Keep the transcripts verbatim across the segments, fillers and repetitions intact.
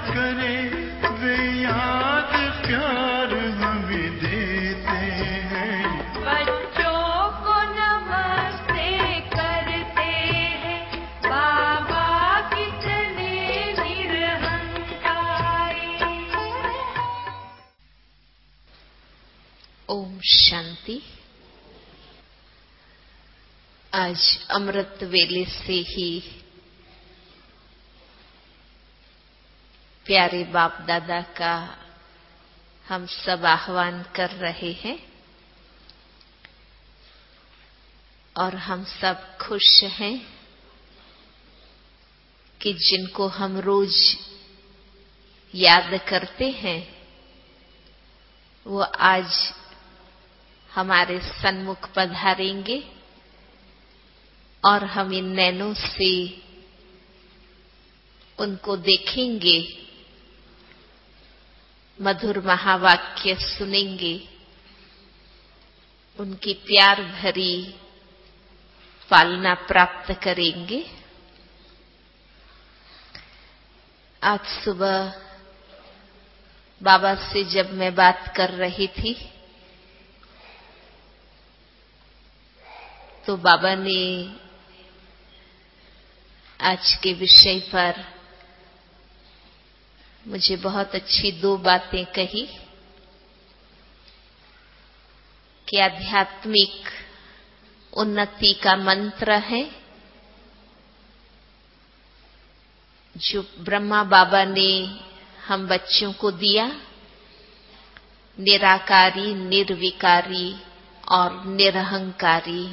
करे वे याद प्यार हमें देते हैं। बच्चों को नमस्ते करते हैं, बाबा कितने निरहंकारी। ओम शांति। आज अमृत वेले से ही प्यारे बाप दादा का हम सब आह्वान कर रहे हैं और हम सब खुश हैं कि जिनको हम रोज याद करते हैं वो आज हमारे सन्मुख पधारेंगे और हम इन नैनों से उनको देखेंगे, मधुर महावाक्य सुनेंगे, उनकी प्यार भरी पालना प्राप्त करेंगे। आज सुबह बाबा से जब मैं बात कर रही थी तो बाबा ने आज के विषय पर मुझे बहुत अच्छी दो बातें कही कि आध्यात्मिक उन्नति का मंत्र है जो ब्रह्मा बाबा ने हम बच्चों को दिया, निराकारी, निर्विकारी और निरहंकारी।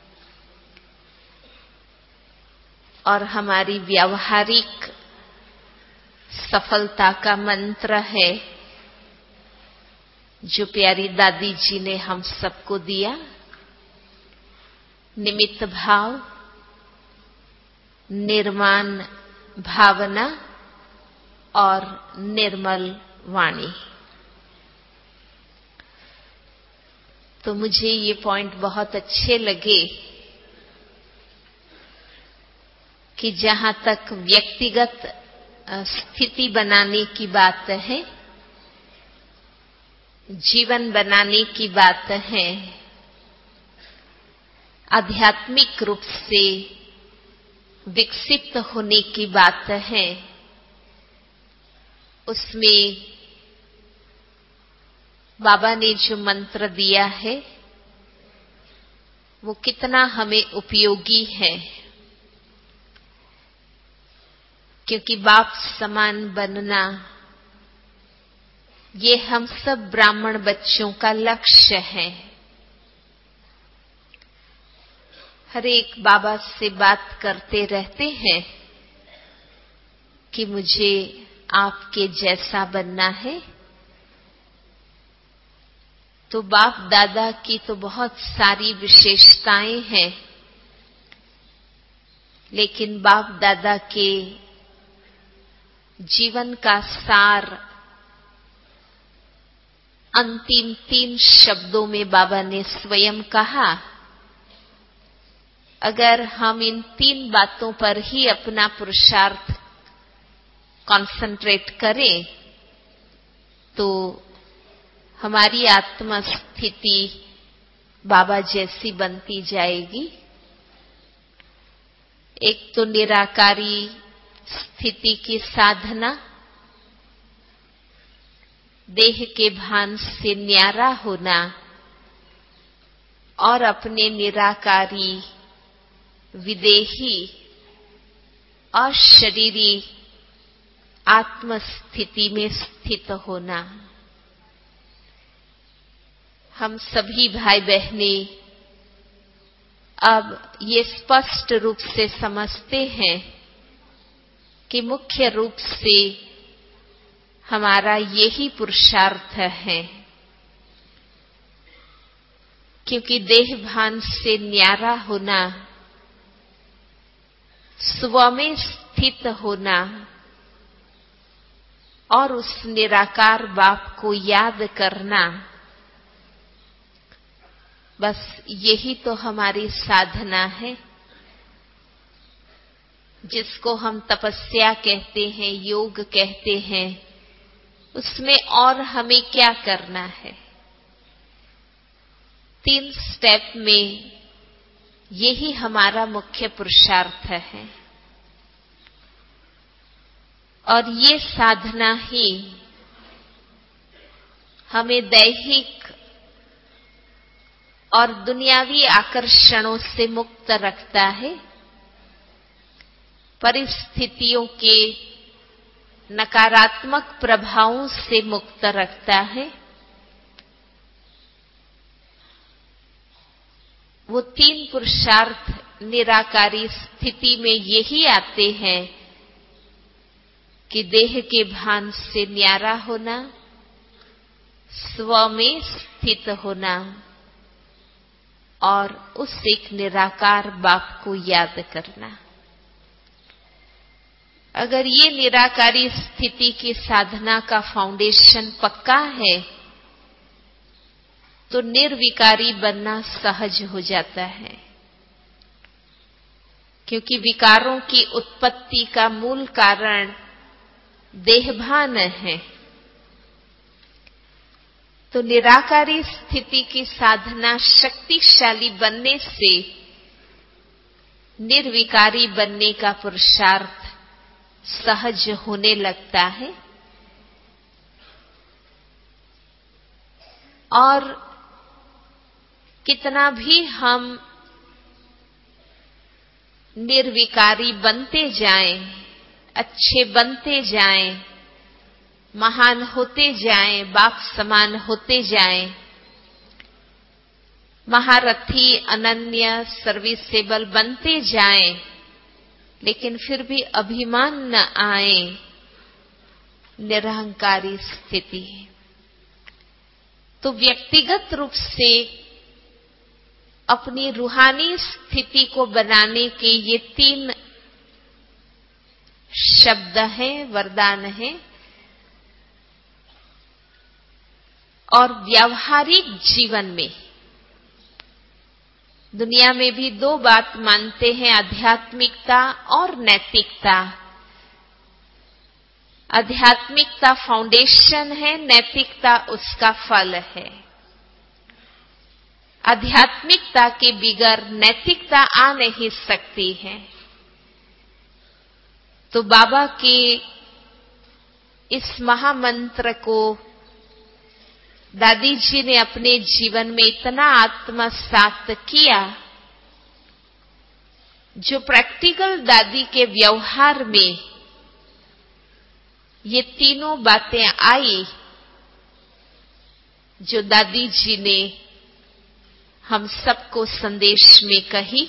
और हमारी व्यावहारिक सफलता का मंत्र है जो प्यारी दादी जी ने हम सबको दिया, निमित्त भाव, निर्माण भावना और निर्मल वाणी। तो मुझे ये पॉइंट बहुत अच्छे लगे कि जहां तक व्यक्तिगत स्थिति बनाने की बात है, जीवन बनाने की बात है, आध्यात्मिक रूप से विकसित होने की बात है, उसमें बाबा ने जो मंत्र दिया है वो कितना हमें उपयोगी है, क्योंकि बाप समान बनना ये हम सब ब्राह्मण बच्चों का लक्ष्य है। हर एक बाबा से बात करते रहते हैं कि मुझे आपके जैसा बनना है। तो बाप दादा की तो बहुत सारी विशेषताएं हैं, लेकिन बाप दादा के जीवन का सार अंतिम तीन शब्दों में बाबा ने स्वयं कहा, अगर हम इन तीन बातों पर ही अपना पुरुषार्थ कंसंट्रेट करें तो हमारी आत्मा स्थिति बाबा जैसी बनती जाएगी। एक तो निराकारी स्थिति की साधना, देह के भान से न्यारा होना और अपने निराकारी, विदेही और शरीरी आत्म स्थिति में स्थित होना। हम सभी भाई बहनें अब ये स्पष्ट रूप से समझते हैं कि मुख्य रूप से हमारा यही पुरुषार्थ है, क्योंकि देह भान से न्यारा होना, स्व में स्थित होना और उस निराकार बाप को याद करना, बस यही तो हमारी साधना है। जिसको हम तपस्या कहते हैं, योग कहते हैं, उसमें और हमें क्या करना है? तीन स्टेप में यही हमारा मुख्य पुरुषार्थ है और ये साधना ही हमें दैहिक और दुनियावी आकर्षणों से मुक्त रखता है, परिस्थितियों के नकारात्मक प्रभावों से मुक्त रखता है। वो तीन पुरुषार्थ निराकारी स्थिति में यही आते हैं कि देह के भान से न्यारा होना, स्व में स्थित होना और उस एक निराकार बाप को याद करना। अगर ये निराकारी स्थिति की साधना का फाउंडेशन पक्का है तो निर्विकारी बनना सहज हो जाता है, क्योंकि विकारों की उत्पत्ति का मूल कारण देहभान है। तो निराकारी स्थिति की साधना शक्तिशाली बनने से निर्विकारी बनने का पुरुषार्थ सहज होने लगता है और कितना भी हम निर्विकारी बनते जाएं, अच्छे बनते जाएं, महान होते जाएं, बाप समान होते जाएं, महारथी, अनन्य, सर्विसेबल बनते जाएं, लेकिन फिर भी अभिमान न आए, निरहंकारी स्थिति। तो व्यक्तिगत रूप से अपनी रूहानी स्थिति को बनाने के ये तीन शब्द हैं, वरदान हैं। और व्यावहारिक जीवन में दुनिया में भी दो बात मानते हैं, आध्यात्मिकता और नैतिकता। आध्यात्मिकता फाउंडेशन है, नैतिकता उसका फल है। आध्यात्मिकता के बिगर नैतिकता आ नहीं सकती है। तो बाबा के इस महामंत्र को दादी जी ने अपने जीवन में इतना आत्मसात किया, जो प्रैक्टिकल दादी के व्यवहार में ये तीनों बातें आई, जो दादी जी ने हम सबको संदेश में कही।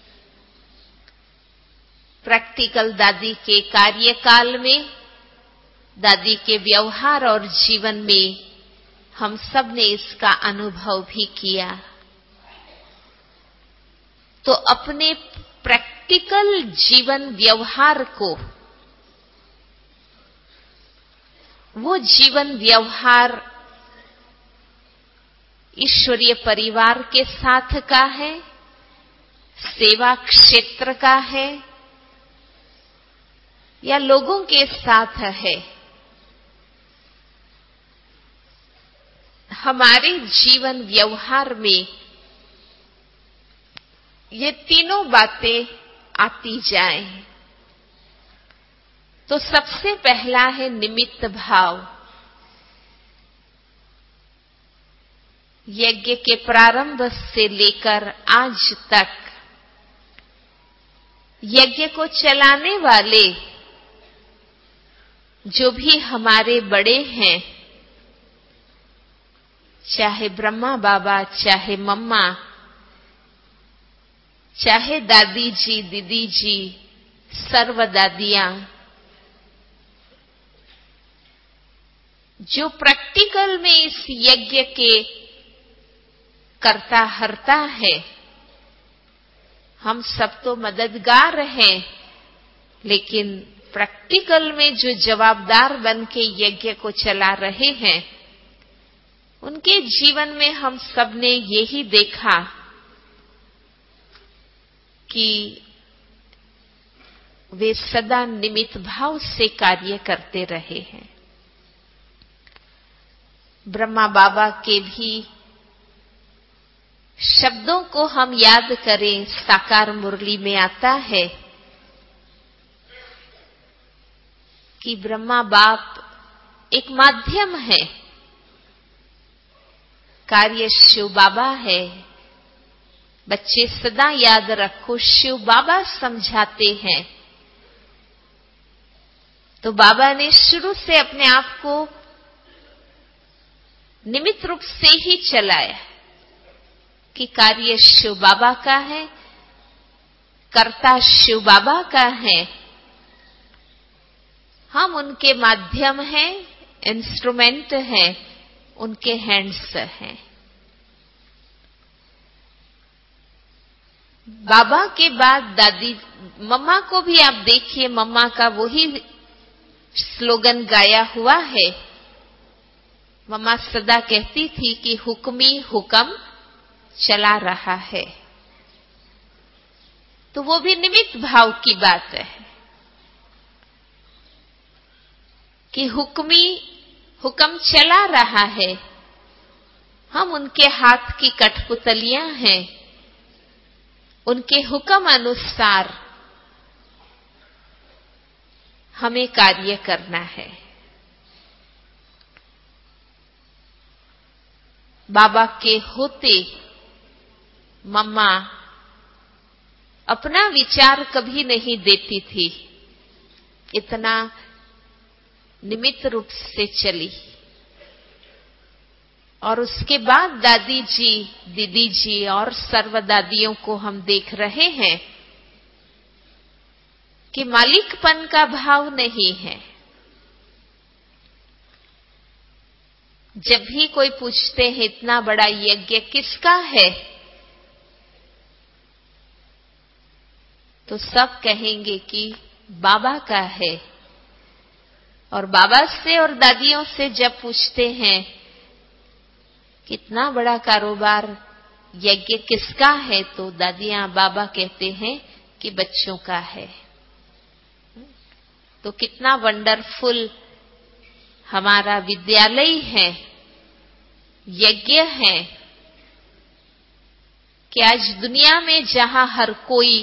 प्रैक्टिकल दादी के कार्यकाल में, दादी के व्यवहार और जीवन में हम सब ने इसका अनुभव भी किया। तो अपने प्रैक्टिकल जीवन व्यवहार को, वो जीवन व्यवहार ईश्वरीय परिवार के साथ का है, सेवा क्षेत्र का है या लोगों के साथ है, हमारे जीवन व्यवहार में ये तीनों बातें आती जाएं। तो सबसे पहला है निमित्त भाव। यज्ञ के प्रारंभ से लेकर आज तक यज्ञ को चलाने वाले जो भी हमारे बड़े हैं, चाहे ब्रह्मा बाबा, चाहे मम्मा, चाहे दादी जी, दीदी जी, सर्व दादियां, जो प्रैक्टिकल में इस यज्ञ के करता हरता है, हम सब तो मददगार हैं, लेकिन प्रैक्टिकल में जो जवाबदार बन के यज्ञ को चला रहे हैं, उनके जीवन में हम सब ने यही देखा कि वे सदा निमित्त भाव से कार्य करते रहे हैं। ब्रह्मा बाबा के भी शब्दों को हम याद करें, साकार मुरली में आता है कि ब्रह्मा बाप एक माध्यम है, कार्य शिव बाबा है। बच्चे सदा याद रखो, शिव बाबा समझाते हैं। तो बाबा ने शुरू से अपने आप को निमित्त रूप से ही चलाया कि कार्य शिव बाबा का है, कर्ता शिव बाबा का है, हम उनके माध्यम हैं, इंस्ट्रूमेंट हैं, उनके हैंड्स हैं। बाबा के बाद दादी मम्मा को भी आप देखिए, मम्मा का वही स्लोगन गाया हुआ है। मम्मा सदा कहती थी कि हुक्मी हुक्म चला रहा है। तो वो भी निमित्त भाव की बात है कि हुक्मी हुक्म चला रहा है, हम उनके हाथ की कठपुतलियां हैं, उनके हुक्म अनुसार हमें कार्य करना है। बाबा के होते मम्मा अपना विचार कभी नहीं देती थी, इतना निमित्त रूप से चली। और उसके बाद दादी जी, दीदी जी और सर्व दादियों को हम देख रहे हैं कि मालिकपन का भाव नहीं है। जब भी कोई पूछते हैं इतना बड़ा यज्ञ किसका है, तो सब कहेंगे कि बाबा का है। और बाबा से और दादियों से जब पूछते हैं कितना बड़ा कारोबार यज्ञ किसका है, तो दादियां बाबा कहते हैं कि बच्चों का है। तो कितना वंडरफुल हमारा विद्यालय है, यज्ञ है कि आज दुनिया में जहां हर कोई,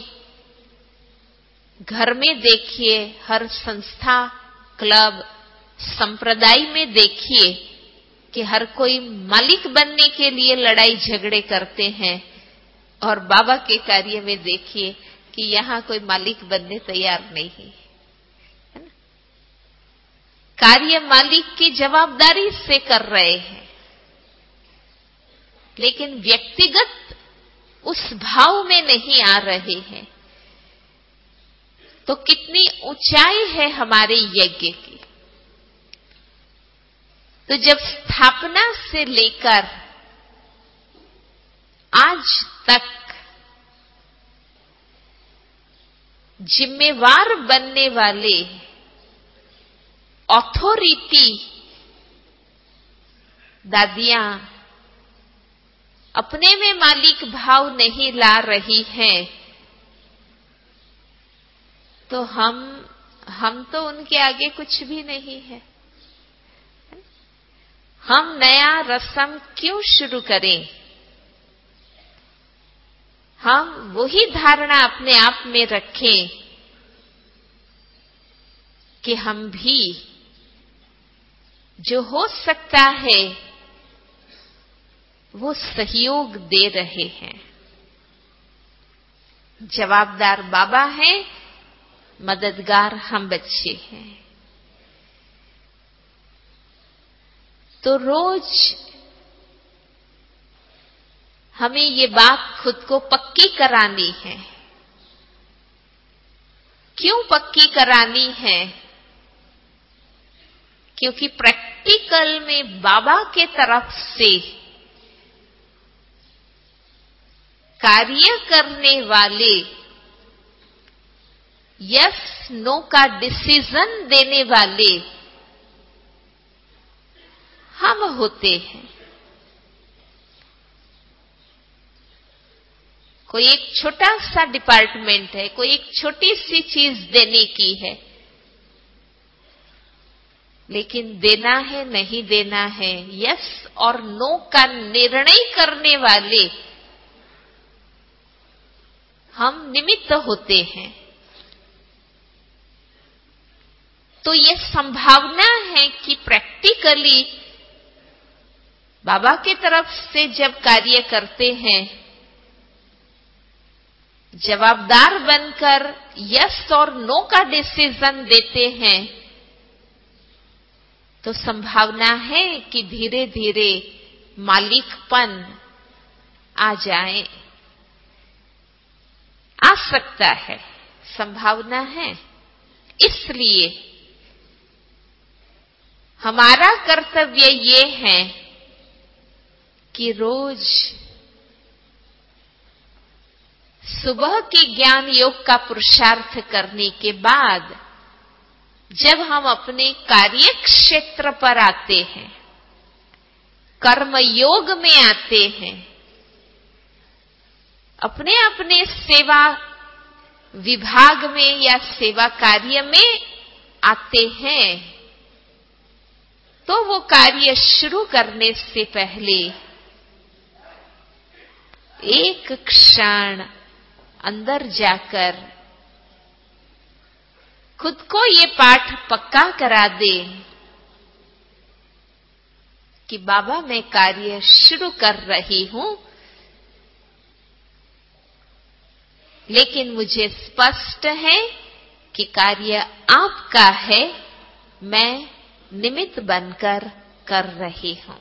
घर में देखिए, हर संस्था, क्लब, संप्रदाय में देखिए कि हर कोई मालिक बनने के लिए लड़ाई झगड़े करते हैं। और बाबा के कार्य में देखिए कि यहां कोई मालिक बनने तैयार नहीं है ना। कार्य मालिक की जवाबदारी से कर रहे हैं, लेकिन व्यक्तिगत उस भाव में नहीं आ रहे हैं। तो कितनी ऊंचाई है हमारे यज्ञ की। तो जब स्थापना से लेकर आज तक जिम्मेवार बनने वाले अथॉरिटी दादियां अपने में मालिक भाव नहीं ला रही हैं, तो हम हम तो उनके आगे कुछ भी नहीं है। हम नया रस्म क्यों शुरू करें? हम वही धारणा अपने आप में रखें कि हम भी जो हो सकता है वो सहयोग दे रहे हैं। जवाबदार बाबा हैं, मददगार हम बच्चे हैं। तो रोज हमें ये बात खुद को पक्की करानी है। क्यों पक्की करानी है? क्योंकि प्रैक्टिकल में बाबा के तरफ से कार्य करने वाले, यस नो का डिसीजन देने वाले हम होते हैं। कोई एक छोटा सा डिपार्टमेंट है, कोई एक छोटी सी चीज देने की है, लेकिन देना है नहीं देना है, यस और नो का निर्णय करने वाले हम निमित्त होते हैं। तो ये संभावना है कि प्रैक्टिकली बाबा की तरफ से जब कार्य करते हैं, जवाबदार बनकर यस और नो का डिसीजन देते हैं, तो संभावना है कि धीरे धीरे मालिकपन आ जाए, आ सकता है, संभावना है। इसलिए हमारा कर्तव्य ये है कि रोज सुबह के ज्ञान योग का पुरुषार्थ करने के बाद जब हम अपने कार्य क्षेत्र पर आते हैं, कर्म योग में आते हैं, अपने अपने सेवा विभाग में या सेवा कार्य में आते हैं, तो वो कार्य शुरू करने से पहले एक क्षण अंदर जाकर खुद को ये पाठ पक्का करा दे कि बाबा मैं कार्य शुरू कर रही हूं, लेकिन मुझे स्पष्ट है कि कार्य आपका है, मैं निमित्त बनकर कर रही हूं।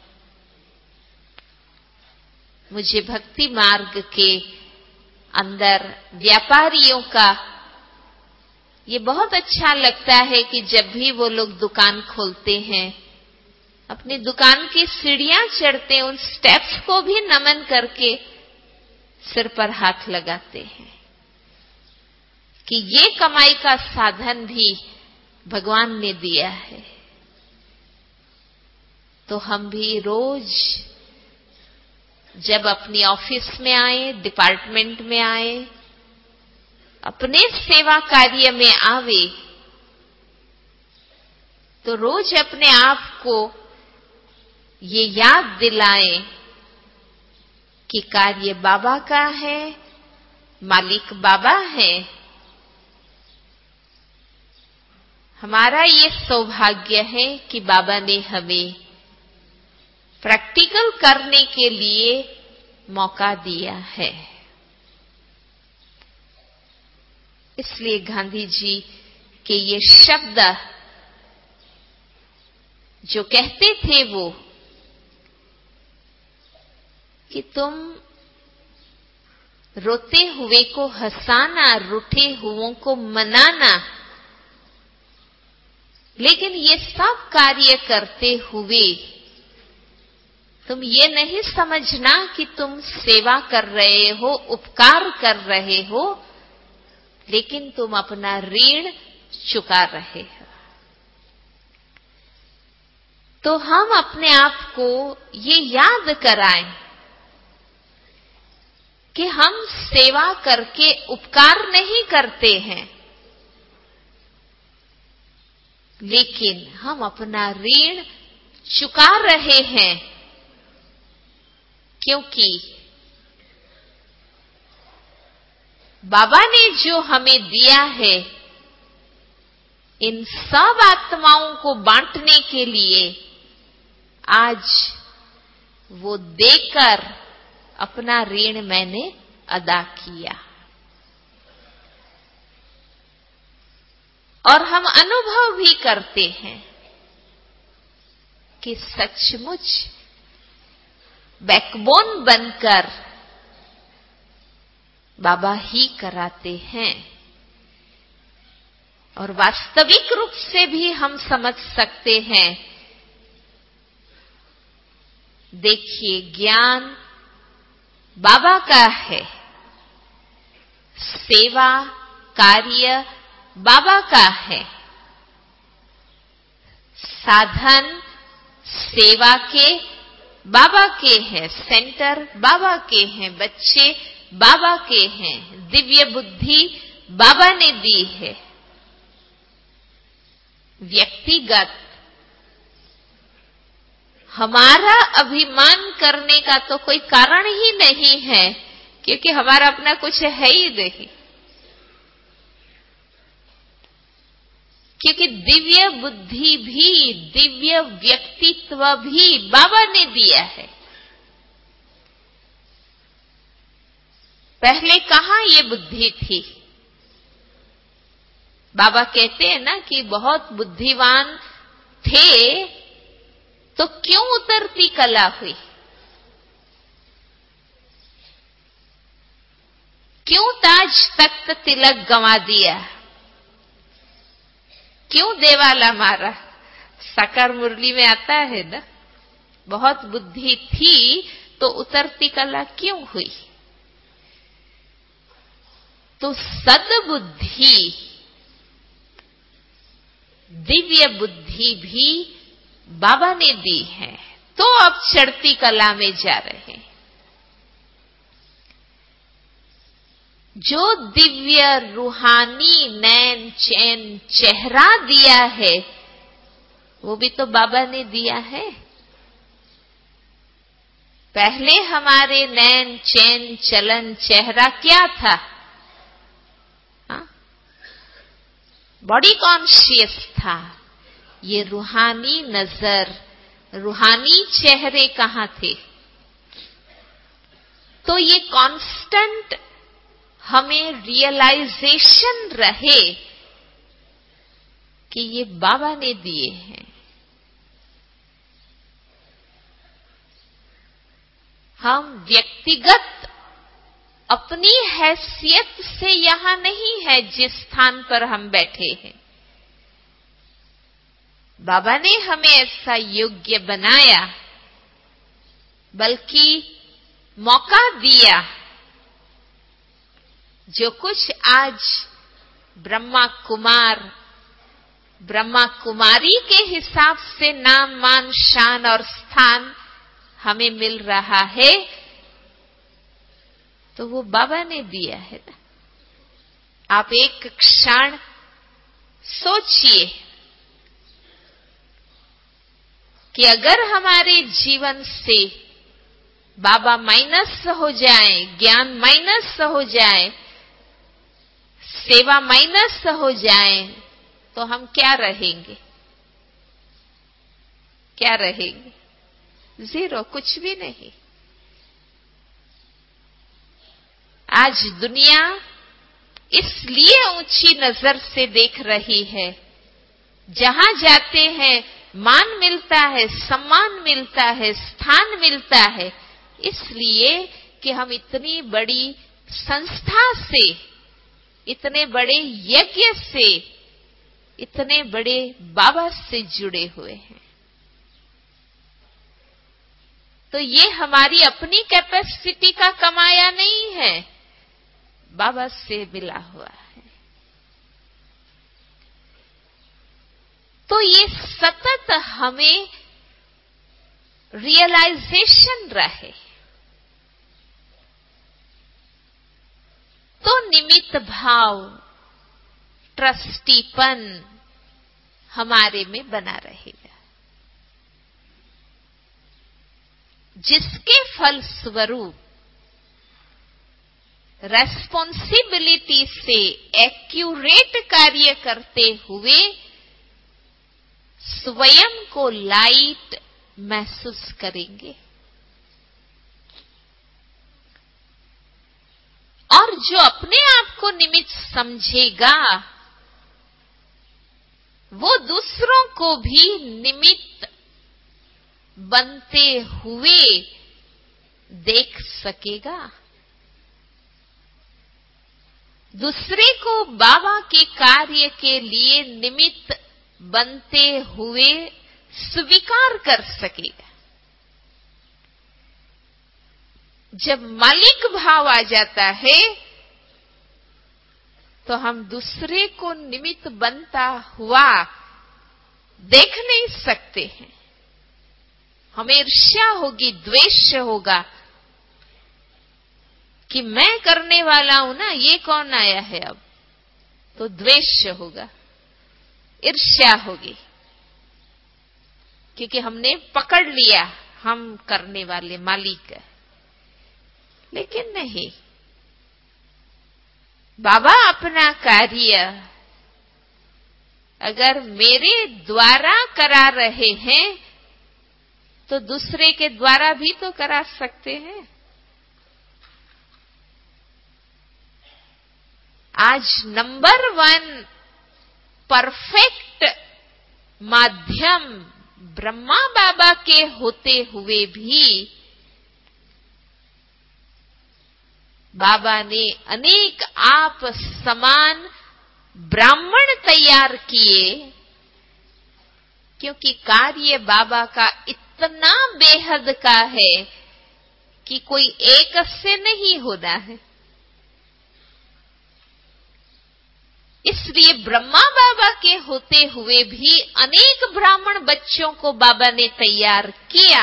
मुझे भक्ति मार्ग के अंदर व्यापारियों का ये बहुत अच्छा लगता है कि जब भी वो लोग दुकान खोलते हैं, अपनी दुकान की सीढ़ियां चढ़ते हैं, उन स्टेप्स को भी नमन करके सिर पर हाथ लगाते हैं कि ये कमाई का साधन भी भगवान ने दिया है। तो हम भी रोज जब अपनी ऑफिस में आए, डिपार्टमेंट में आए, अपने सेवा कार्य में आवे, तो रोज अपने आप को ये याद दिलाएं कि कार्य बाबा का है, मालिक बाबा है। हमारा ये सौभाग्य है कि बाबा ने हमें प्रैक्टिकल करने के लिए मौका दिया है। इसलिए गांधी जी के ये शब्द जो कहते थे वो कि तुम रोते हुए को हंसाना, रूठे हुओं को मनाना, लेकिन ये सब कार्य करते हुए तुम ये नहीं समझना कि तुम सेवा कर रहे हो, उपकार कर रहे हो, लेकिन तुम अपना ऋण चुका रहे हो। तो हम अपने आप को ये याद कराएं कि हम सेवा करके उपकार नहीं करते हैं, लेकिन हम अपना ऋण चुका रहे हैं, क्योंकि बाबा ने जो हमें दिया है इन सब आत्माओं को बांटने के लिए, आज वो देकर अपना ऋण मैंने अदा किया। और हम अनुभव भी करते हैं कि सचमुच बैकबोन बनकर बाबा ही कराते हैं। और वास्तविक रूप से भी हम समझ सकते हैं। देखिए, ज्ञान बाबा का है, सेवा कार्य बाबा का है, साधन सेवा के बाबा के हैं, सेंटर बाबा के हैं, बच्चे बाबा के हैं, दिव्य बुद्धि बाबा ने दी है। व्यक्तिगत हमारा अभिमान करने का तो कोई कारण ही नहीं है, क्योंकि हमारा अपना कुछ है ही नहीं। क्योंकि दिव्य बुद्धि भी, दिव्य व्यक्तित्व भी बाबा ने दिया है। पहले कहां ये बुद्धि थी? बाबा कहते हैं ना कि बहुत बुद्धिमान थे तो क्यों उतरती कला हुई? क्यों ताज तख्त तिलक गंवा दिया? क्यों देवाला मारा? साकार मुरली में आता है ना, बहुत बुद्धि थी तो उतरती कला क्यों हुई? तो सद्बुद्धि, दिव्य बुद्धि भी बाबा ने दी है, तो अब चढ़ती कला में जा रहे हैं। जो दिव्य रूहानी नैन चैन चेहरा दिया है वो भी तो बाबा ने दिया है। पहले हमारे नैन चैन चलन चेहरा क्या था? बॉडी कॉन्शियस था। ये रूहानी नजर, रूहानी चेहरे कहां थे? तो ये कांस्टेंट हमें रियलाइजेशन रहे कि ये बाबा ने दिए हैं। हम व्यक्तिगत अपनी हैसियत से यहां नहीं है जिस स्थान पर हम बैठे हैं। बाबा ने हमें ऐसा योग्य बनाया, बल्कि मौका दिया। जो कुछ आज ब्रह्मा कुमार, ब्रह्मा कुमारी के हिसाब से नाम मान शान और स्थान हमें मिल रहा है, तो वो बाबा ने दिया है ना। आप एक क्षण सोचिए कि अगर हमारे जीवन से बाबा माइनस हो जाए, ज्ञान माइनस हो जाए, सेवा माइनस हो जाए, तो हम क्या रहेंगे? क्या रहेंगे? जीरो, कुछ भी नहीं। आज दुनिया इसलिए ऊंची नजर से देख रही है, जहां जाते हैं मान मिलता है, सम्मान मिलता है, स्थान मिलता है, इसलिए कि हम इतनी बड़ी संस्था से, इतने बड़े यज्ञ से, इतने बड़े बाबा से जुड़े हुए हैं। तो ये हमारी अपनी कैपेसिटी का कमाया नहीं है, बाबा से मिला हुआ है। तो ये सतत हमें रियलाइजेशन रहे। तो निमित्त भाव, ट्रस्टीपन हमारे में बना रहेगा, जिसके फल स्वरूप रेस्पॉन्सिबिलिटी से एक्यूरेट कार्य करते हुए स्वयं को लाइट महसूस करेंगे। और जो अपने आप को निमित्त समझेगा, वो दूसरों को भी निमित्त बनते हुए देख सकेगा। दूसरे को बाबा के कार्य के लिए निमित्त बनते हुए स्वीकार कर सकेगा। जब मालिक भाव आ जाता है, तो हम दूसरे को निमित्त बनता हुआ देख नहीं सकते हैं। हमें ईर्ष्या होगी, द्वेष होगा कि मैं करने वाला हूं ना, ये कौन आया है अब, तो द्वेष होगा, ईर्ष्या होगी, क्योंकि हमने पकड़ लिया हम करने वाले मालिक है। लेकिन नहीं, बाबा अपना कार्य अगर मेरे द्वारा करा रहे हैं तो दूसरे के द्वारा भी तो करा सकते हैं। आज नंबर वन परफेक्ट माध्यम ब्रह्मा बाबा के होते हुए भी बाबा ने अनेक आप समान ब्राह्मण तैयार किए, क्योंकि कार्य बाबा का इतना बेहद का है कि कोई एक से नहीं होना है। इसलिए ब्रह्मा बाबा के होते हुए भी अनेक ब्राह्मण बच्चों को बाबा ने तैयार किया।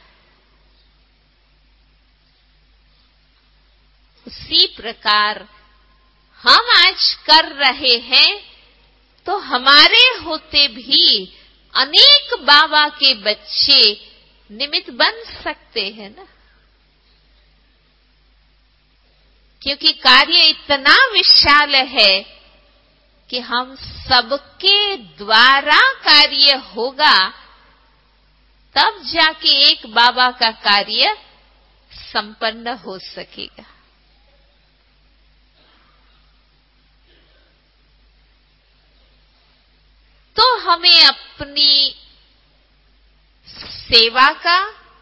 उसी प्रकार हम आज कर रहे हैं, तो हमारे होते भी अनेक बाबा के बच्चे निमित्त बन सकते हैं ना, क्योंकि कार्य इतना विशाल है कि हम सबके द्वारा कार्य होगा, तब जाके एक बाबा का कार्य संपन्न हो सकेगा। तो हमें अपनी सेवा का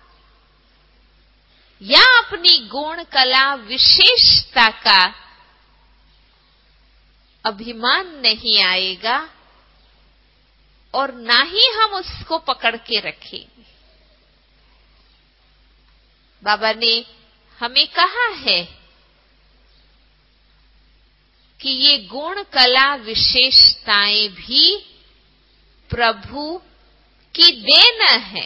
या अपनी गुण कला विशेषता का अभिमान नहीं आएगा और ना ही हम उसको पकड़ के रखेंगे। बाबा ने हमें कहा है कि ये गुण कला विशेषताएं भी प्रभु की देन है,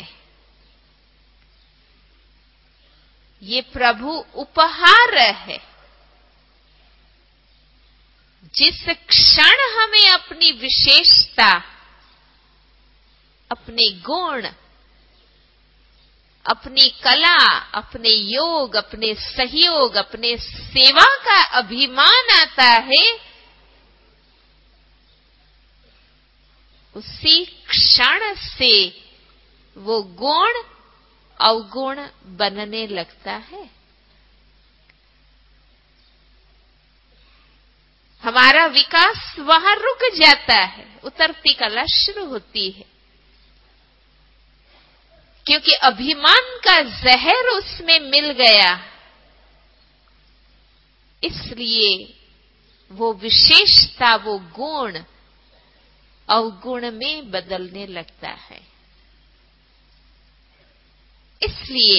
ये प्रभु उपहार है। जिस क्षण हमें अपनी विशेषता, अपने गुण, अपनी कला, अपने योग, अपने सहयोग, अपने सेवा का अभिमान आता है, उसी क्षण से वो गुण अवगुण बनने लगता है। हमारा विकास वहां रुक जाता है, उतरती कला शुरू होती है, क्योंकि अभिमान का जहर उसमें मिल गया। इसलिए वो विशेषता, वो गुण अवगुण में बदलने लगता है। इसलिए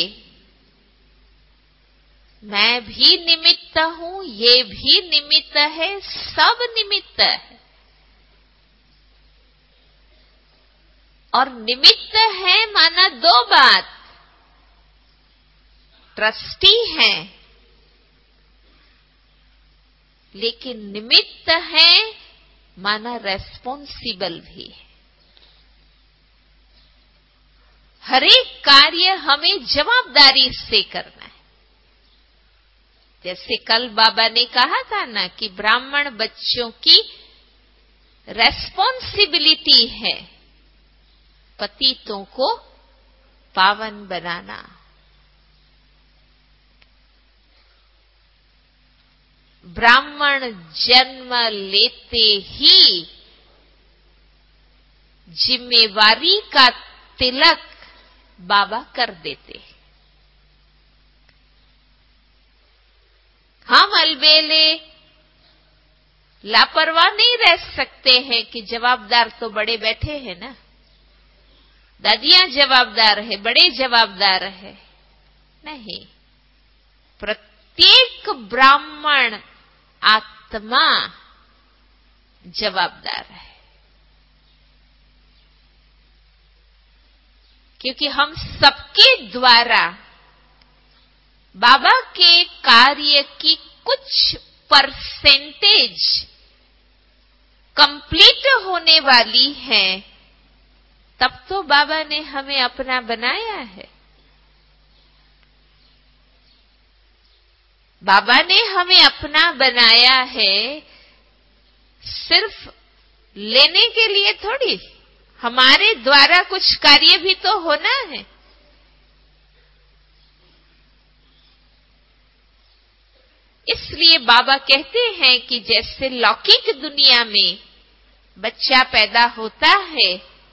मैं भी निमित्त हूं, ये भी निमित्त है, सब निमित्त है। और निमित्त है माना दो बात, ट्रस्टी है, लेकिन निमित्त है माना रेस्पॉन्सिबल भी है। हर एक कार्य हमें जवाबदारी से करना है। जैसे कल बाबा ने कहा था ना कि ब्राह्मण बच्चों की रेस्पॉन्सिबिलिटी है पतितों को पावन बनाना। ब्राह्मण जन्म लेते ही जिम्मेवारी का तिलक बाबा कर देते। हम अलबेले लापरवाह नहीं रह सकते हैं कि जवाबदार तो बड़े बैठे हैं ना, दादियां जवाबदार है, बड़े जवाबदार है। नहीं, प्रत्येक ब्राह्मण आत्मा जवाबदार है, क्योंकि हम सबके द्वारा बाबा के कार्य की कुछ परसेंटेज कंप्लीट होने वाली है, तब तो बाबा ने हमें अपना बनाया है। बाबा ने हमें अपना बनाया है सिर्फ लेने के लिए थोड़ी, हमारे द्वारा कुछ कार्य भी तो होना है। इसलिए बाबा कहते हैं कि जैसे लौकिक दुनिया में बच्चा पैदा होता है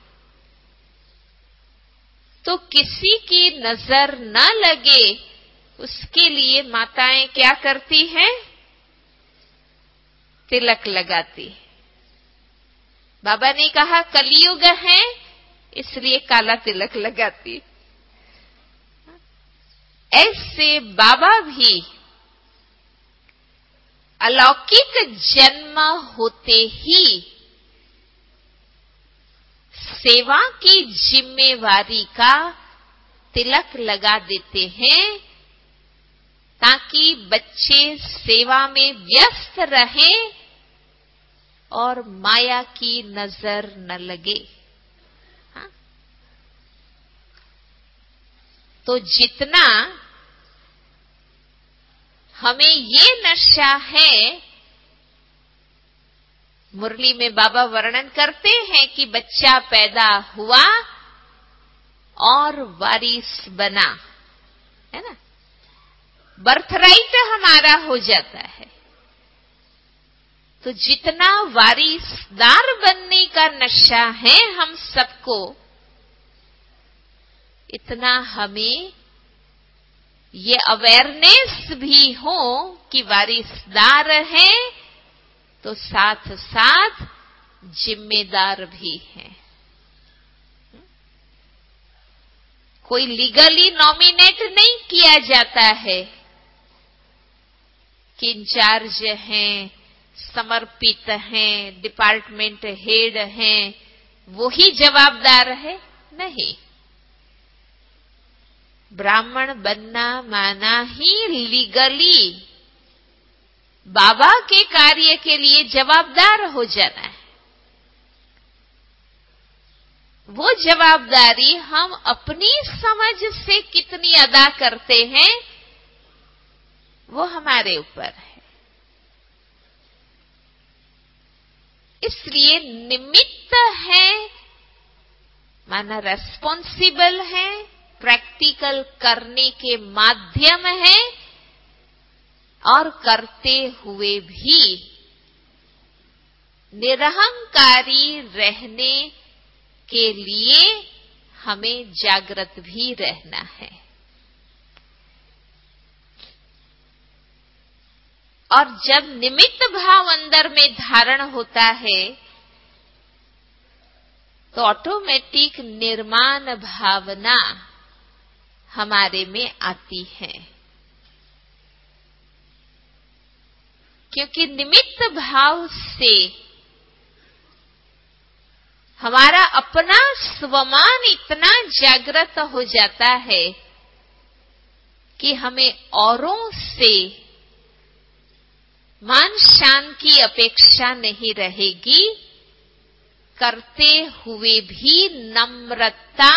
तो किसी की नजर न लगे उसके लिए माताएं क्या करती हैं? तिलक लगाती है। बाबा ने कहा कलयुग है इसलिए काला तिलक लगाती। ऐसे बाबा भी अलौकिक जन्म होते ही सेवा की जिम्मेवारी का तिलक लगा देते हैं ताकि बच्चे सेवा में व्यस्त रहें और माया की नजर न लगे। हाँ? तो जितना हमें ये नशा है, मुरली में बाबा वर्णन करते हैं कि बच्चा पैदा हुआ और वारिस बना, है ना, बर्थराइट हमारा हो जाता है। तो जितना वारिसदार बनने का नशा है हम सबको, इतना हमें ये अवेयरनेस भी हो कि वारिसदार है तो साथ साथ जिम्मेदार भी है। कोई लीगली नॉमिनेट नहीं किया जाता है कि इंचार्ज हैं, समर्पित हैं, डिपार्टमेंट हेड हैं, वो ही जवाबदार है, नहीं। ब्राह्मण बनना माना ही लीगली बाबा के कार्य के लिए जवाबदार हो जाना है। वो जवाबदारी हम अपनी समझ से कितनी अदा करते हैं वो हमारे ऊपर है। इसलिए निमित्त है माना रेस्पॉन्सिबल है, प्रैक्टिकल करने के माध्यम है और करते हुए भी निरहंकारी रहने के लिए हमें जागृत भी रहना है। और जब निमित्त भाव अंदर में धारण होता है तो ऑटोमेटिक निर्माण भावना हमारे में आती है, क्योंकि निमित्त भाव से हमारा अपना स्वमान इतना जागृत हो जाता है कि हमें औरों से मान शान की अपेक्षा नहीं रहेगी, करते हुए भी नम्रता,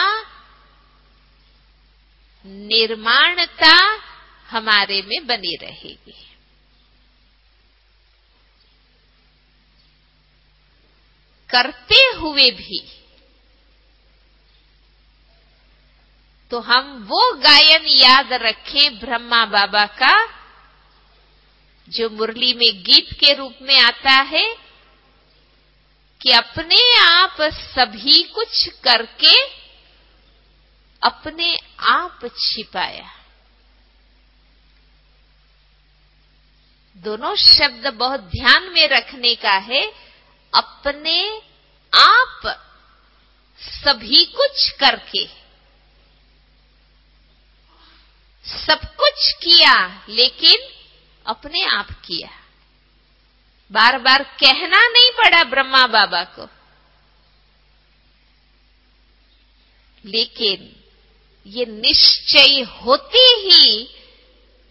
निर्माणता हमारे में बनी रहेगी। करते हुए भी तो हम वो गायन याद रखें ब्रह्मा बाबा का जो मुरली में गीत के रूप में आता है कि अपने आप सभी कुछ करके अपने आप छिपाया। दोनों शब्द बहुत ध्यान में रखने का है। अपने आप सभी कुछ करके, सब कुछ किया लेकिन अपने आप किया। बार बार कहना नहीं पड़ा ब्रह्मा बाबा को, लेकिन ये निश्चय होते ही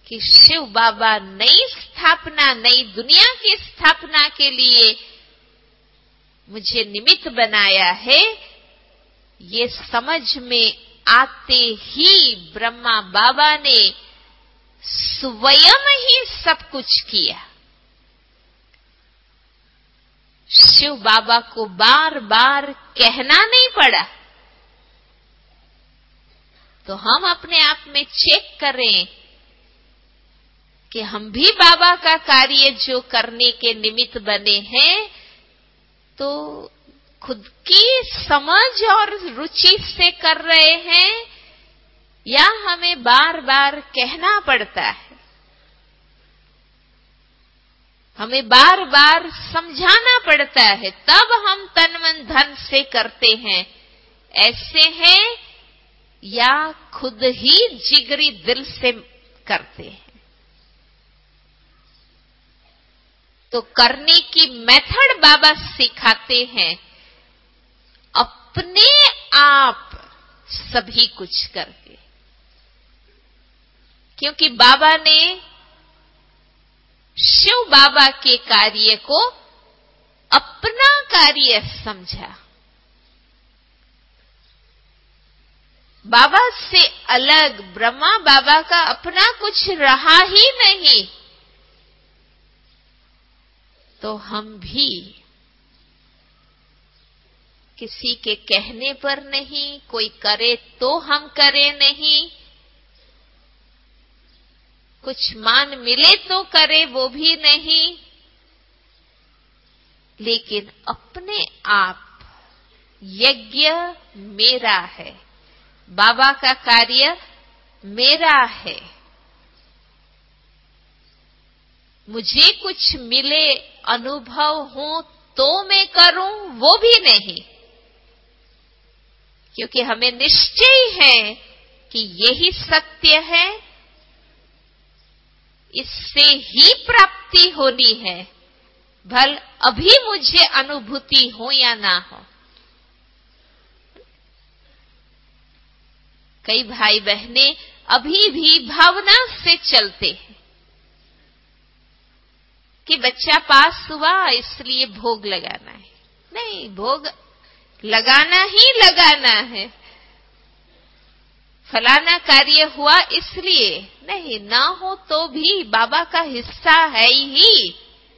कि शिव बाबा नई स्थापना, नई दुनिया की स्थापना के लिए मुझे निमित्त बनाया है, ये समझ में आते ही ब्रह्मा बाबा ने स्वयं ही सब कुछ किया। शिव बाबा को बार बार कहना नहीं पड़ा। तो हम अपने आप में चेक करें कि हम भी बाबा का कार्य जो करने के निमित्त बने हैं, तो खुद की समझ और रुचि से कर रहे हैं या हमें बार बार कहना पड़ता है, हमें बार बार समझाना पड़ता है, तब हम तन मन धन से करते हैं। ऐसे हैं या खुद ही जिगरी दिल से करते हैं। तो करने की मेथड बाबा सिखाते हैं, अपने आप सभी कुछ करके। क्योंकि बाबा ने शिव बाबा के कार्य को अपना कार्य समझा। बाबा से अलग ब्रह्मा बाबा का अपना कुछ रहा ही नहीं। तो हम भी किसी के कहने पर नहीं, कोई करे तो हम करें नहीं, कुछ मान मिले तो करे वो भी नहीं, लेकिन अपने आप यज्ञ मेरा है, बाबा का कार्य मेरा है। मुझे कुछ मिले, अनुभव हो तो मैं करूं, वो भी नहीं। क्योंकि हमें निश्चय है कि यही सत्य है, इससे ही प्राप्ति होनी है, भल अभी मुझे अनुभूति हो या ना हो। कई भाई बहनें अभी भी भावना से चलते हैं कि बच्चा पास हुआ इसलिए भोग लगाना है। नहीं, भोग लगाना ही लगाना है। फलाना कार्य हुआ इसलिए नहीं, ना हो तो भी बाबा का हिस्सा है ही।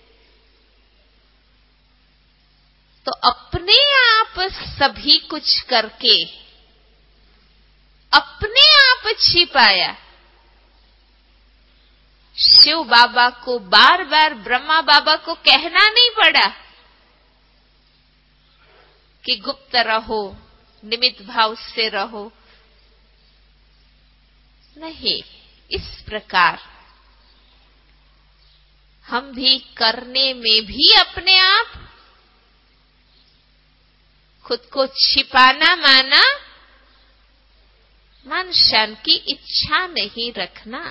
तो अपने आप सभी कुछ करके अपने आप छिपाया। शिव बाबा को बार बार ब्रह्मा बाबा को कहना नहीं पड़ा कि गुप्त रहो, निमित्त भाव से रहो। नहीं, इस प्रकार हम भी करने में भी अपने आप खुद को छिपाना माना, मान शान की इच्छा नहीं रखना।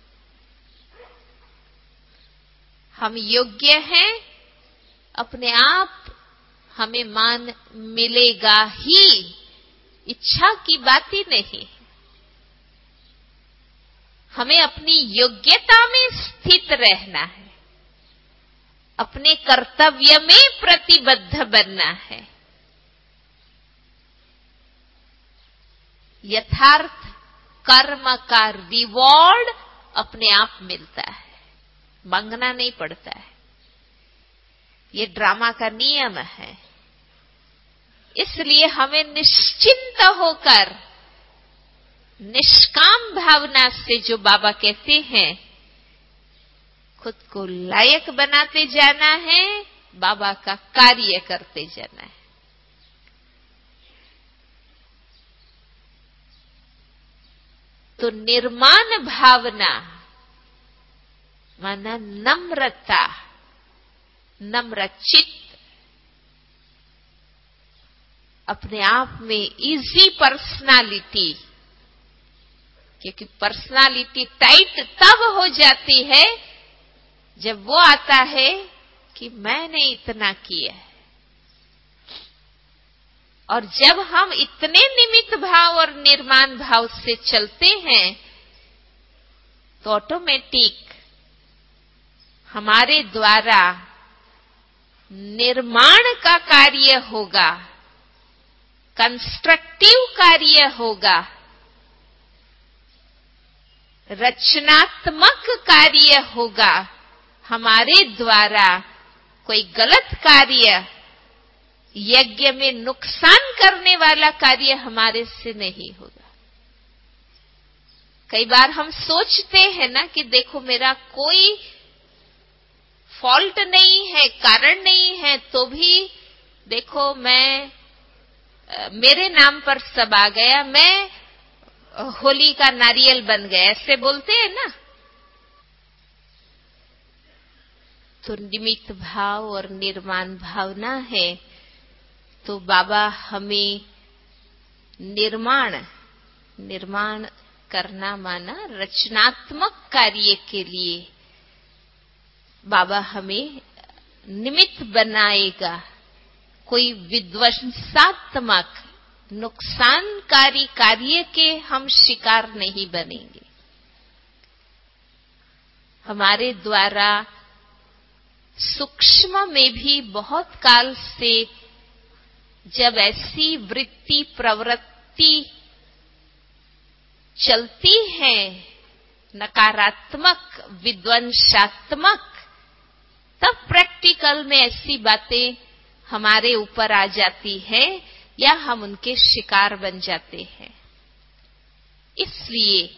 हम योग्य हैं, अपने आप हमें मान मिलेगा ही, इच्छा की बात ही नहीं। हमें अपनी योग्यता में स्थित रहना है, अपने कर्तव्य में प्रतिबद्ध बनना है। यथार्थ कर्म का रिवॉर्ड अपने आप मिलता है, मांगना नहीं पड़ता है। ये ड्रामा का नियम है। इसलिए हमें निश्चिंत होकर निष्काम भावना से, जो बाबा कहते हैं, खुद को लायक बनाते जाना है, बाबा का कार्य करते जाना है। तो निर्माण भावना माना नम्रता, नम्र चित्त, अपने आप में इजी पर्सनालिटी। क्योंकि पर्सनालिटी टाइट तब हो जाती है जब वो आता है कि मैंने इतना किया है। और जब हम इतने निमित्त भाव और निर्माण भाव से चलते हैं तो ऑटोमेटिक हमारे द्वारा निर्माण का कार्य होगा, कंस्ट्रक्टिव कार्य होगा, रचनात्मक कार्य होगा। हमारे द्वारा कोई गलत कार्य, यज्ञ में नुकसान करने वाला कार्य हमारे से नहीं होगा। कई बार हम सोचते हैं ना कि देखो मेरा कोई फॉल्ट नहीं है, कारण नहीं है, तो भी देखो मैं मेरे नाम पर सब आ गया, मैं होली का नारियल बन गया, ऐसे बोलते हैं ना। तो निमित्त भाव और निर्माण भावना है। तो बाबा हमें निर्माण निर्माण करना माना रचनात्मक कार्य के लिए बाबा हमें निमित्त बनाएगा। कोई विध्वंसात्मक नुकसानकारी कार्य के हम शिकार नहीं बनेंगे। हमारे द्वारा सूक्ष्म में भी बहुत काल से जब ऐसी वृत्ति प्रवृत्ति चलती है, नकारात्मक विध्वंसात्मक, तब प्रैक्टिकल में ऐसी बातें हमारे ऊपर आ जाती है या हम उनके शिकार बन जाते हैं। इसलिए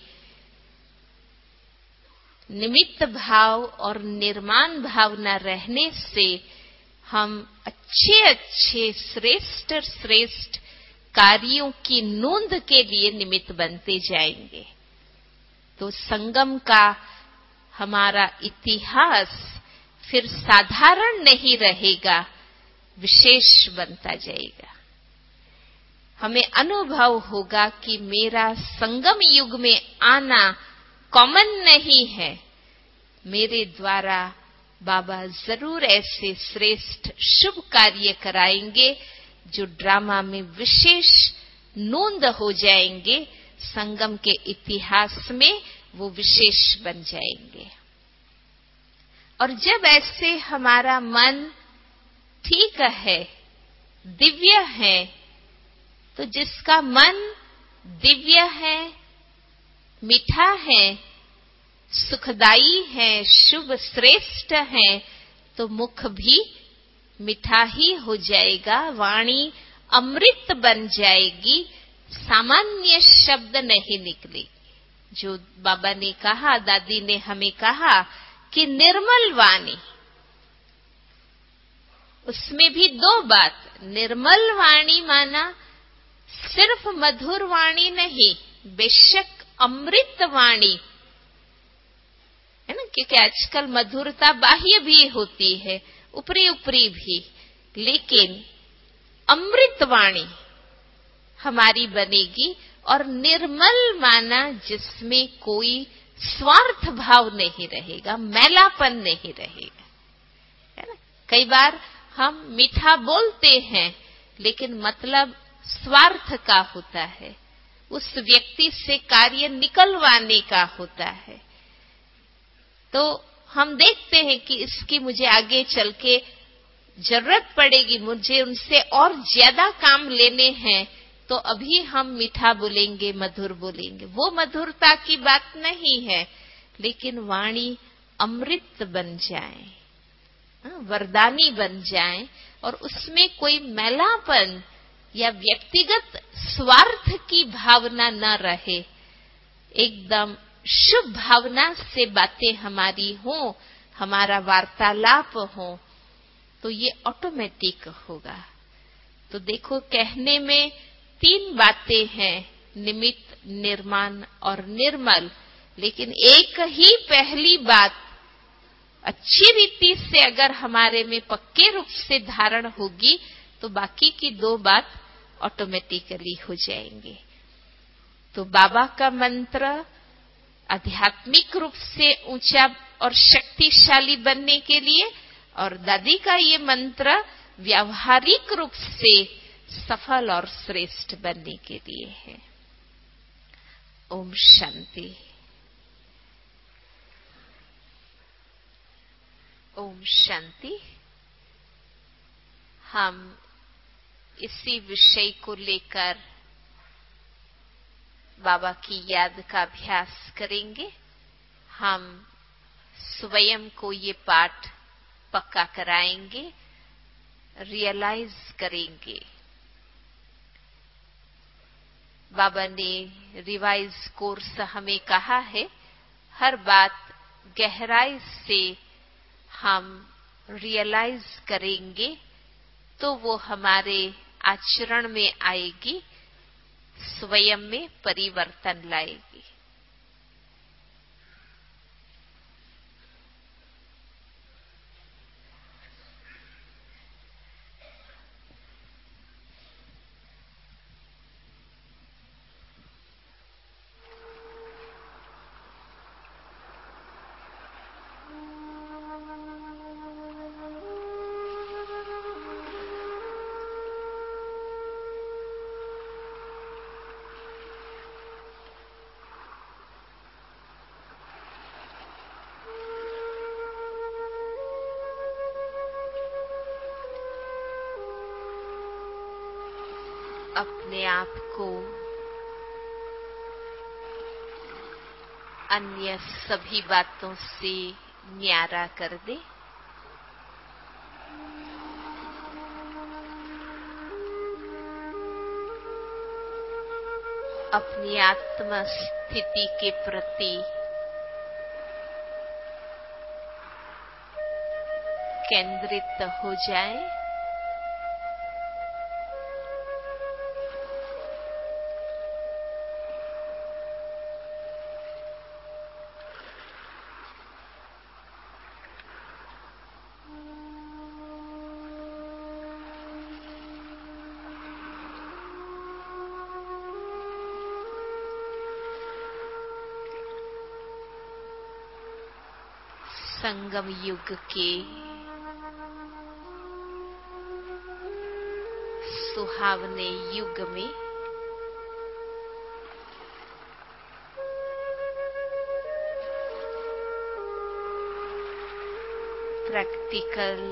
निमित्त भाव और निर्माण भावना रहने से हम अच्छे अच्छे श्रेष्ठ श्रेष्ठ कार्यों की नोंद के लिए निमित्त बनते जाएंगे। तो संगम का हमारा इतिहास फिर साधारण नहीं रहेगा, विशेष बनता जाएगा। हमें अनुभव होगा कि मेरा संगम युग में आना कॉमन नहीं है। मेरे द्वारा बाबा जरूर ऐसे श्रेष्ठ शुभ कार्य कराएंगे जो ड्रामा में विशेष नोंद हो जाएंगे, संगम के इतिहास में वो विशेष बन जाएंगे। और जब ऐसे हमारा मन ठीक है, दिव्य है, तो जिसका मन दिव्य है, मीठा है, सुखदाई है, शुभ श्रेष्ठ है, तो मुख भी मीठा ही हो जाएगा, वाणी अमृत बन जाएगी, सामान्य शब्द नहीं निकलेगी। जो बाबा ने कहा, दादी ने हमें कहा कि निर्मल वाणी, उसमें भी दो बात। निर्मल वाणी माना सिर्फ मधुर वाणी नहीं, बेशक अमृत वाणी है ना, क्योंकि आजकल मधुरता बाह्य भी होती है, ऊपरी ऊपरी भी, लेकिन अमृत वाणी हमारी बनेगी। और निर्मल माना जिसमें कोई स्वार्थ भाव नहीं रहेगा, मैलापन नहीं रहेगा, है ना। कई बार हम मीठा बोलते हैं लेकिन मतलब स्वार्थ का होता है, उस व्यक्ति से कार्य निकलवाने का होता है। तो हम देखते हैं कि इसकी मुझे आगे चल के जरूरत पड़ेगी, मुझे उनसे और ज्यादा काम लेने हैं, तो अभी हम मीठा बोलेंगे, मधुर बोलेंगे। वो मधुरता की बात नहीं है, लेकिन वाणी अमृत बन जाए, वरदानी बन जाए, और उसमें कोई मैलापन या व्यक्तिगत स्वार्थ की भावना न रहे, एकदम शुभ भावना से बातें हमारी हो, हमारा वार्तालाप हो, तो ये ऑटोमेटिक होगा। तो देखो, कहने में तीन बातें हैं, निमित्त, निर्माण और निर्मल, लेकिन एक ही पहली बात अच्छी रीति से अगर हमारे में पक्के रूप से धारण होगी तो बाकी की दो बात ऑटोमेटिकली हो जाएंगे। तो बाबा का मंत्र आध्यात्मिक रूप से ऊंचा और शक्तिशाली बनने के लिए, और दादी का ये मंत्र व्यावहारिक रूप से सफल और श्रेष्ठ बनने के लिए है। ओम शांति। ओम शांति। हम इसी विषय को लेकर बाबा की याद का अभ्यास करेंगे। हम स्वयं को ये पाठ पक्का कराएंगे, रियलाइज करेंगे। बाबा ने रिवाइज कोर्स हमें कहा है, हर बात गहराई से हम रियलाइज करेंगे तो वो हमारे आचरण में आएगी, स्वयं में परिवर्तन लाएगी। अपने आप को अन्य सभी बातों से न्यारा कर दे। अपनी आत्म स्थिति के प्रति केंद्रित हो जाए। संगम युग के सुहावने युग में प्रैक्टिकल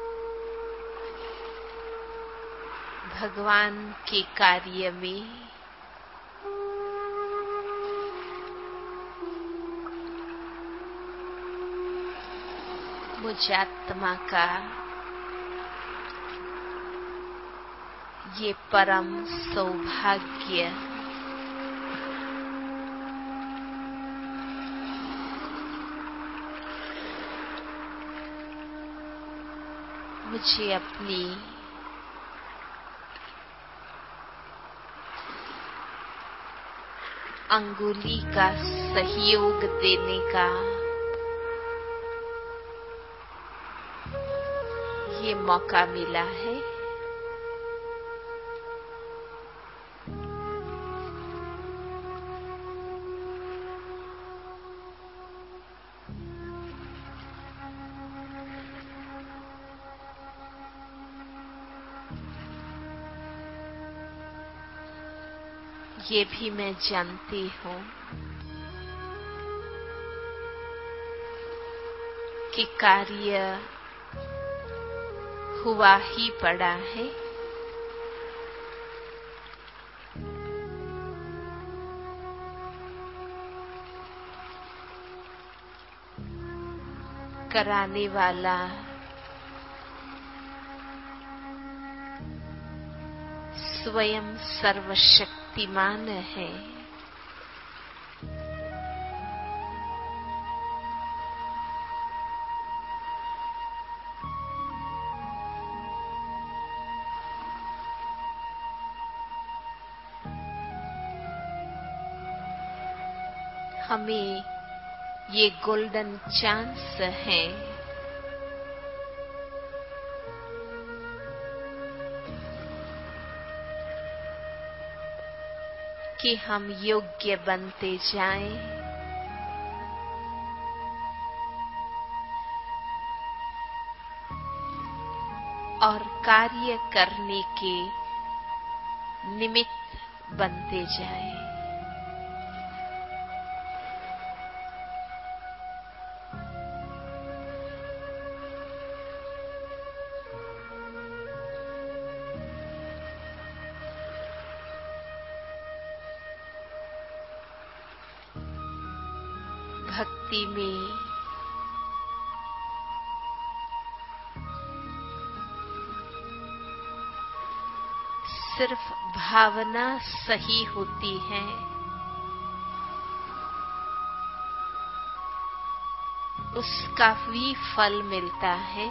भगवान के कार्य में मुझ आत्मा का ये परम सौभाग्य मुझे अपनी अंगुली का सहयोग देने का ये मौका मिला है। ये भी मैं जानती हूँ कि कार्य हुआ ही पड़ा है। कराने वाला स्वयं सर्वशक्तिमान है। हमें ये गोल्डन चांस है कि हम योग्य बनते जाएं, और कार्य करने के निमित्त बनते जाएं। भक्ति में सिर्फ भावना सही होती है, उसका भी फल मिलता है।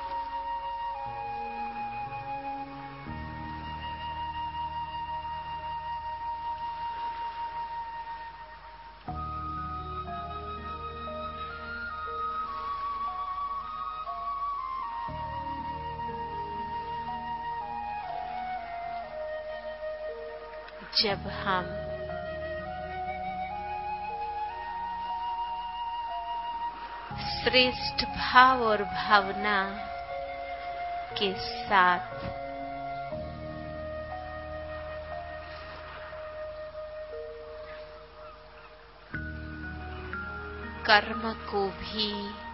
जब हम श्रेष्ठ भाव और भावना के साथ कर्म को भी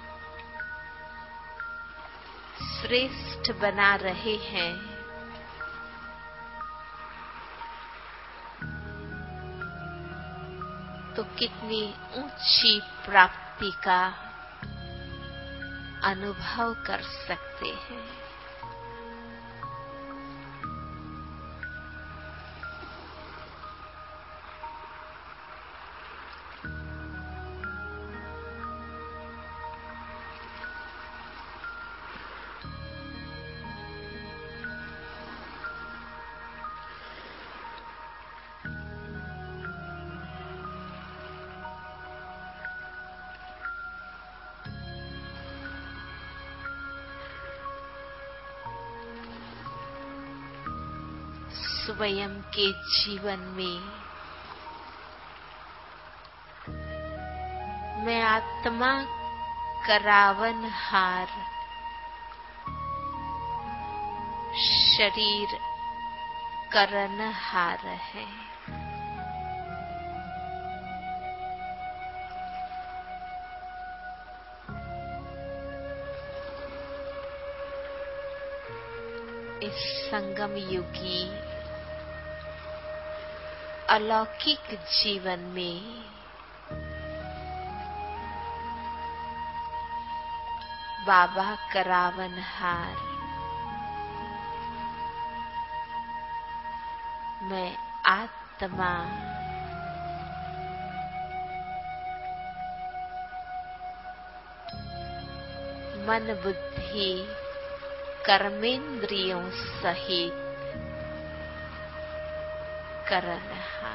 श्रेष्ठ बना रहे हैं, तो कितनी ऊंची प्राप्ति का अनुभव कर सकते हैं। स्वयं के जीवन में मैं आत्मा करावनहार, शरीर करनहार है। इस संगम युगी अलौकिक जीवन में बाबा करावनहार, मैं आत्मा मन बुद्धि कर्मेंद्रियों सहित करनहार।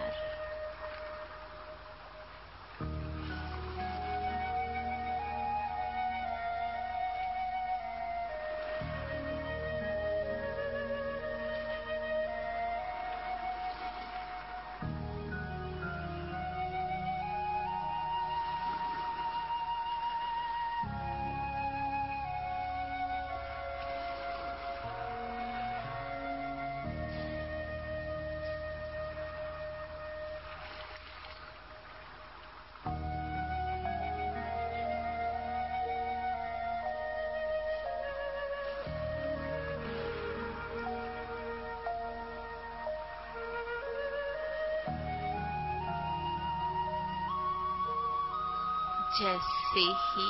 जैसे ही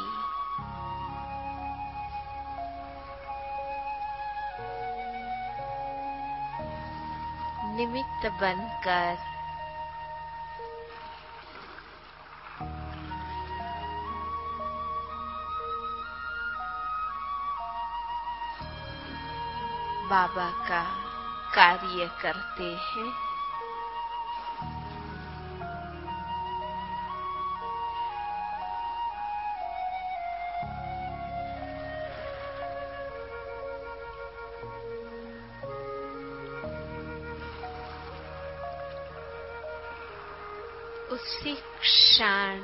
निमित्त बनकर बाबा का कार्य करते हैं, उसी क्षण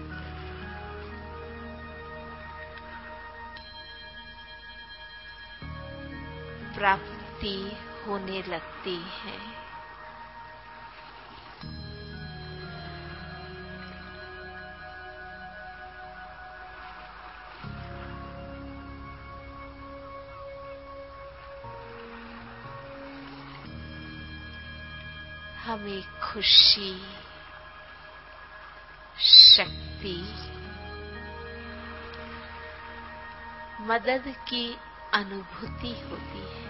प्राप्ति होने लगती है। हमें खुशी, शक्ति, मदद की अनुभूति होती है।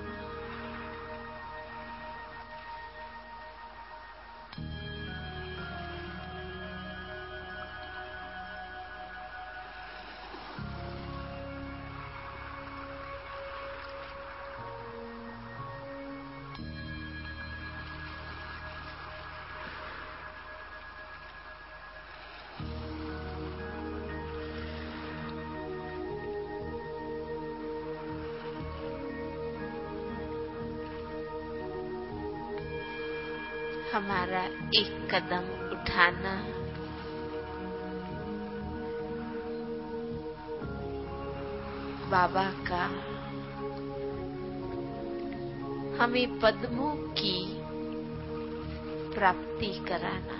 हमारा एक कदम उठाना बाबा का हमें पद्मों की प्राप्ति कराना।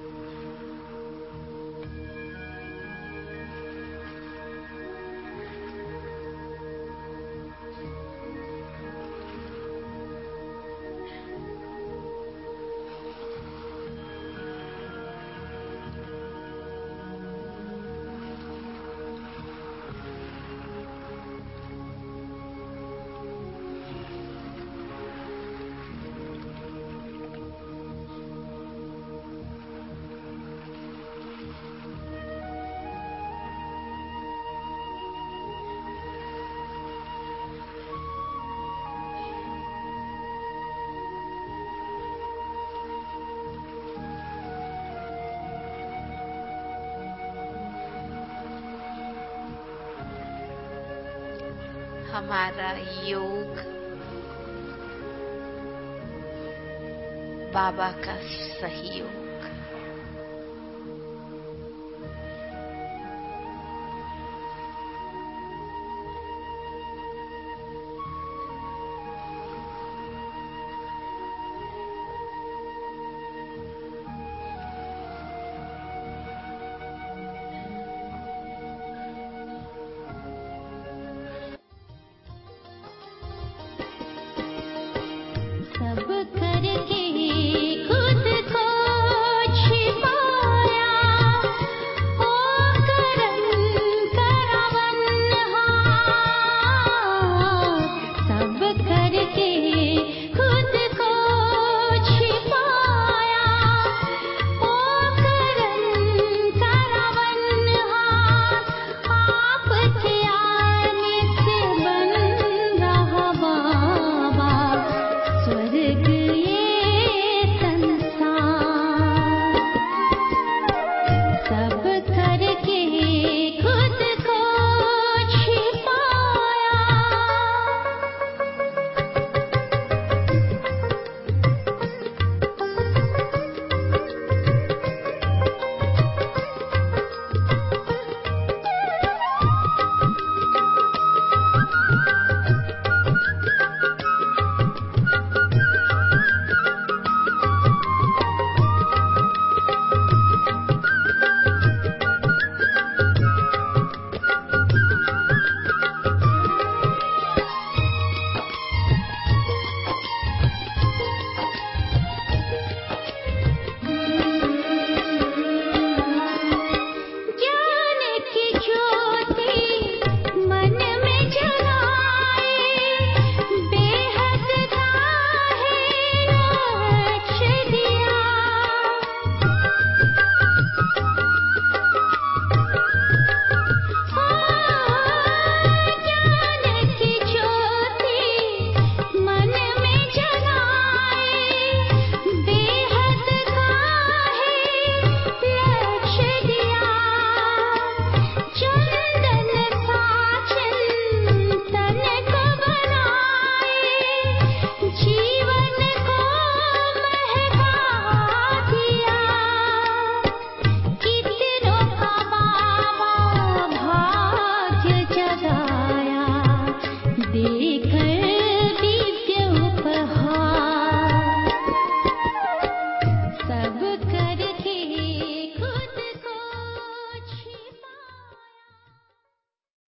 हमारा योग बाबा का सहयोग।